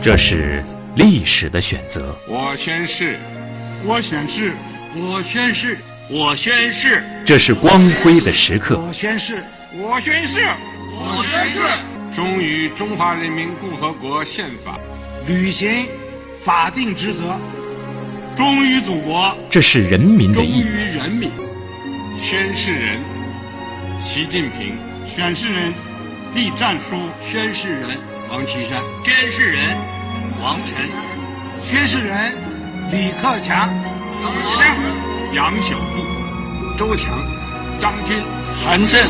这是历史的选择。 我宣誓， 我宣誓， 我宣誓，我宣誓。 这是光辉的时刻。 我宣誓， 我宣誓， 我宣誓。 忠于中华人民共和国宪法， 履行法定职责， 忠于祖国。 这是人民的义务。 忠于人民。 宣誓人习近平， 宣誓人栗战书， 宣誓人王岐山，宣誓人王晨， 宣誓人李克强、 杨晓渡、 周强、 张军、 韩震。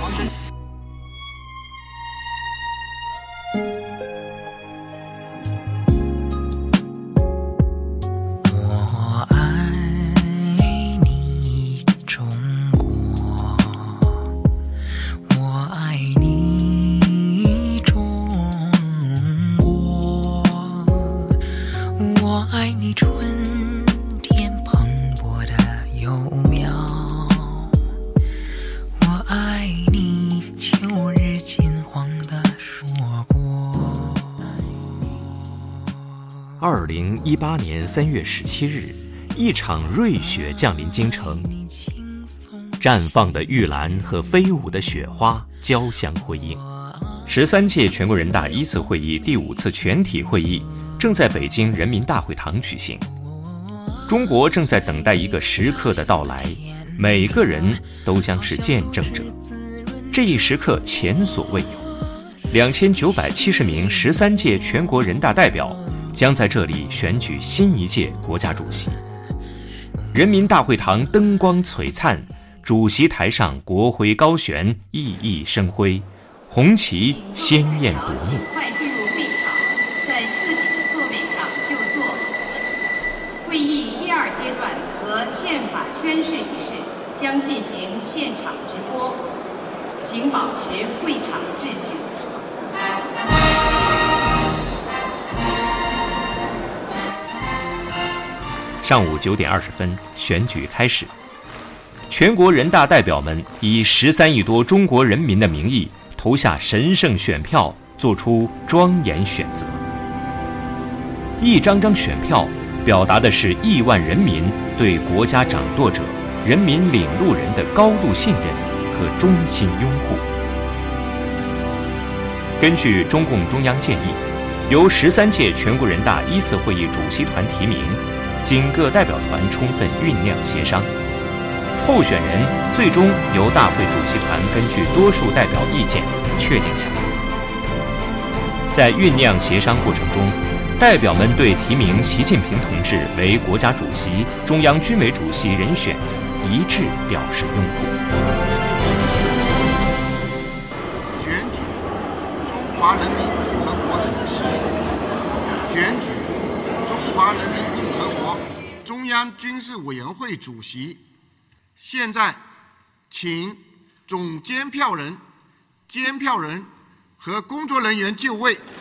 2018年3月17日，一场瑞雪降临京城，绽放的玉兰和飞舞的雪花交相辉映。13届全国人大一次会议第5次全体会议正在北京人民大会堂举行。中国正在等待一个时刻的到来，每个人都将是见证者。这一时刻前所未有，2970名13届全国人大代表将在这里选举新一届国家主席。人民大会堂灯光璀璨，主席台上国徽高悬，熠熠生辉，红旗鲜艳夺目。 快进入会场，在自己的座位上就坐。会议第2阶段和宪法宣誓仪式将进行现场直播，请保持会场秩序。 上午9点20分，选举开始。全国人大代表们以13亿多中国人民的名义投下神圣选票，做出庄严选择。一张张选票表达的是亿万人民对国家掌舵者、人民领路人的高度信任和衷心拥护。根据中共中央建议，由13届全国人大一次会议主席团提名，经各代表团充分酝酿协商，候选人最终由大会主席团根据多数代表意见确定下来。在酝酿协商过程中，代表们对提名习近平同志为国家主席、中央军委主席人选一致表示拥护。 选举中华人民共和国主席，选举中华人民共和国中央军事委员会主席。现在，请总监票人、监票人和工作人员就位。